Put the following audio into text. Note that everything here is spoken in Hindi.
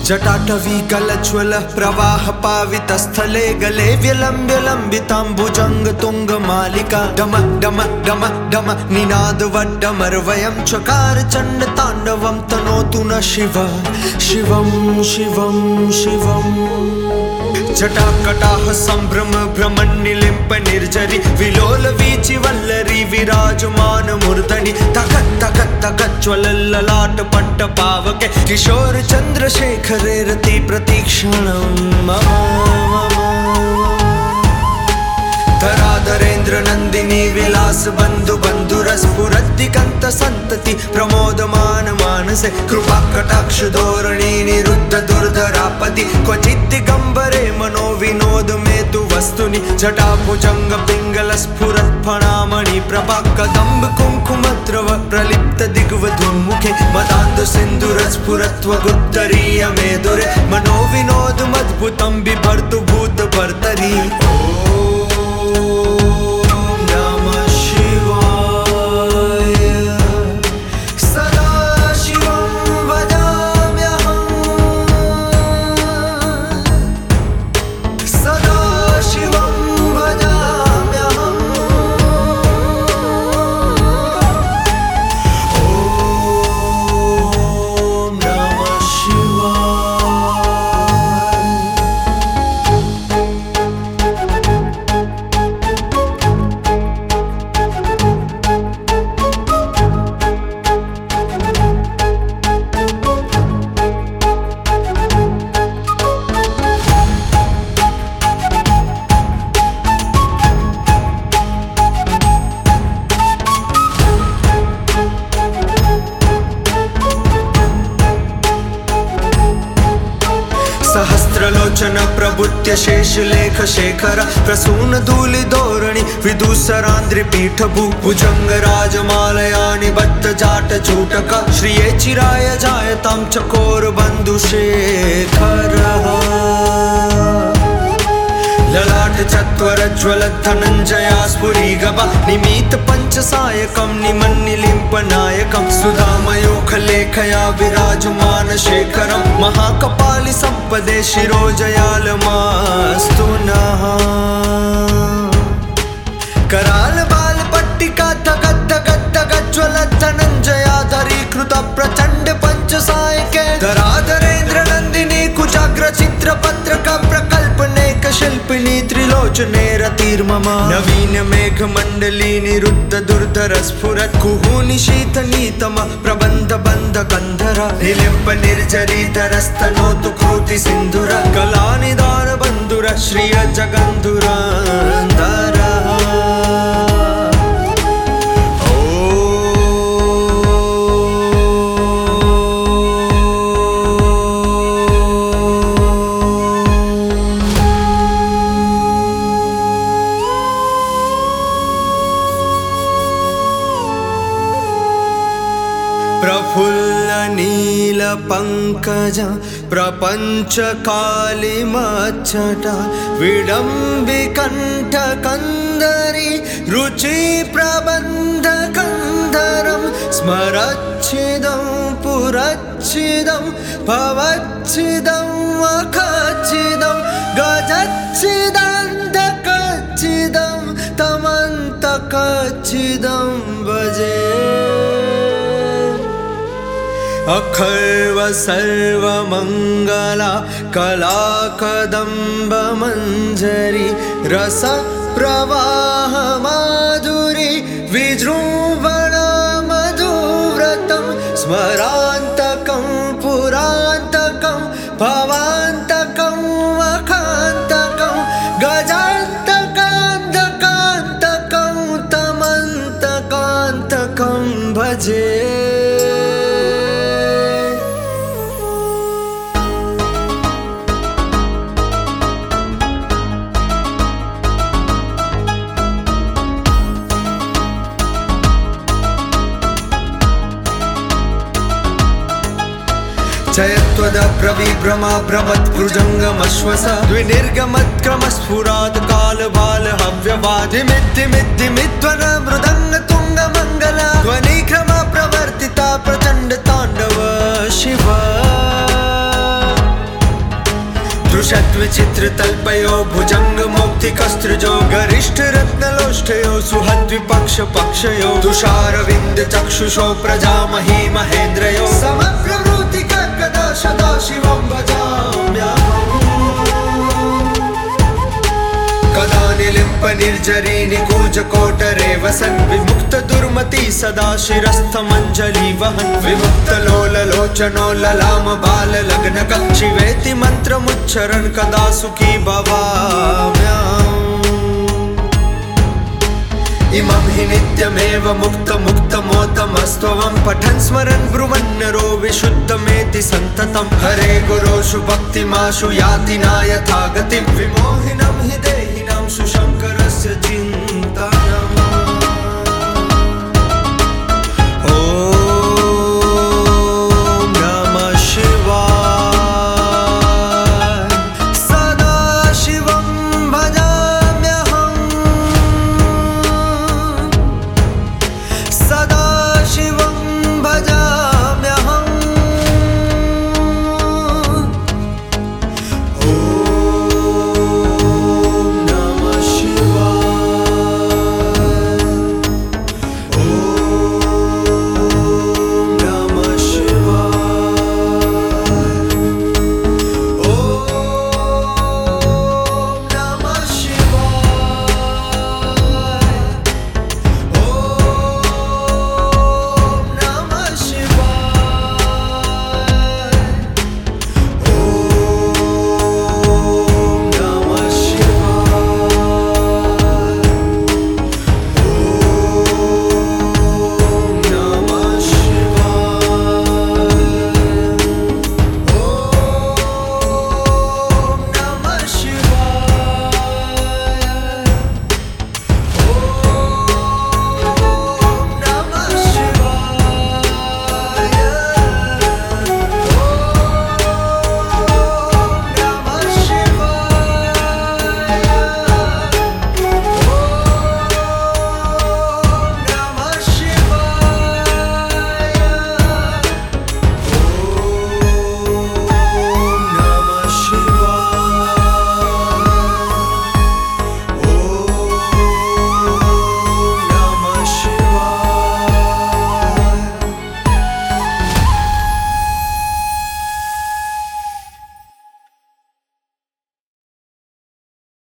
जटाटवी गलज्वल प्रवाह पावित स्थले गले व्यलम्ब्य लम्बिताम्बुजंग तुंग मालिका डम डम डम डम निनाद वड्डमर्वयं चकार चंड तांडवं तनोतु न शिव शिवं शिवं शिवं। जटाकटाह संभ्रम भ्रमन्निलिम्प निर्जरी विलोल वीचि वल्लरी विराजमान मूर्धनि तकत तकत तकत ज्वलल्ललाट पट्ट पावके किशोर चंद्रशेखरे रति प्रतीक्षणं मम धराधरेन्द्र नंदिनी विलास बंधु बंधुरस्फुरद्दिगंत संतति प्रमोदमान मानसे कृपा कटाक्ष धोरणी निरुद्ध दुर्धरापति क्वचित् दिगंबरे मनो विनोद में तु वस्तुनि जटाभुजंग पिंगल स्फुरत् फणामणि प्रभा कदंब कुंकुमद्रव प्रलिप्त दिग्वधूमुखे मदान्ध सिंधुर स्फुरत्वगुत्तरीय मेदुरे मनो विनोदमद्भुतं बिभर्तु भूत भर्तरी। सहस्रलोचन प्रभुत्य शेष लेख शेखर प्रसून धूलि धोरणि विदुसरांद्रि पीठ भुजंग राजमालयानि बद्ध जाट चूटक श्रिये चिराय जायतां चकोर बंधु शेखर। ललाट चत्वर ज्वल धनंजया स्फुरी गवा निमीत पंच सायकं निमन्निलिम्प नायकं सुधामयोख लेखया विराजमान शेखरं महाकपालि संपदे शिरोजयालमास्तु नः। कराल बाल पट्टिका धगत धगत धगत ज्वल धनंजया धरीकृत प्रचंड पंच सायके धराधरेन्द्र नंदिनी कुचाग्र चित्र पत्रक प्रकल्पनेक शिल्पिनी त्रिलोचने रतिर्मम नवीन मेघ मंडली निरुद्ध दुर्धर स्फुरत् कुहूनि शीत नीतम प्रबंध बंध कंधर निलिम्प निर्जरी धरस्तनोतु कृति सिंधुर कलानिदान बंधुर श्रिय जगंधुरांधर। प्रफुल्ल नील पंकज प्रपंच कालिमच्छटा विडम्बिकंठ कंदरी रुचि प्रबंध कंधरं स्मरच्छिदं पुरच्छिदं भवच्छिदं अखच्छिदं गजच्छिदन्तकच्छिदं तमन्तकच्छिदं भजे। अखर्व सर्व मंगला कला कदंब मंजरी रस प्रवाह माधुरी विजृंभण मधुव्रतं स्मरांतकं पुरांतकं भवांतकं अखांतकं गजांतकांतकांतकं तमंतकांतकं भजे। जयत्वद प्रविभ्रमा भ्रमत् भुजंगमश्वस द्विनिर्गमत्क्रमस्फुरात् कालबाल हव्यवादिमिद्धिमिद्धिमिध्वन मृदंग तुंग मंगल ध्वनिक्रम प्रवर्तिता प्रचंड तांडव शिव। वृषद्विचित्रतल्पयो भुजङ्गमौक्तिकस्त्रिजो गरिष्ठरत्नलोष्ठयो सुहद्विपक्षपक्षयो तुषारविन्दचक्षुषो प्रजामही महेन्द्रयो समग्रवृत्तिकर्कदा सदा शिवं भजाम्यहम् कदा निलिम्पनिर्झरी निकूजकोटरे वसन् विमुक्तदुर्मती सदा शिरस्थमञ्जलि वहन् विमुक्तलोललोचनो ललाम बाललग्नकः शिवेति मन्त्रमुच्चरन् कदा सुखी भवाम्यहम् इमं हि नित्यमेव मुक्तमुक्तमोत्तमस्त्वं पठन् स्मरन् ब्रुवन्नरो विशुद्धमेति सन्ततं हरे गुरोषु भक्तिमाशु याति नायथा गतिं विमोहिनं हि देहिनां सुषम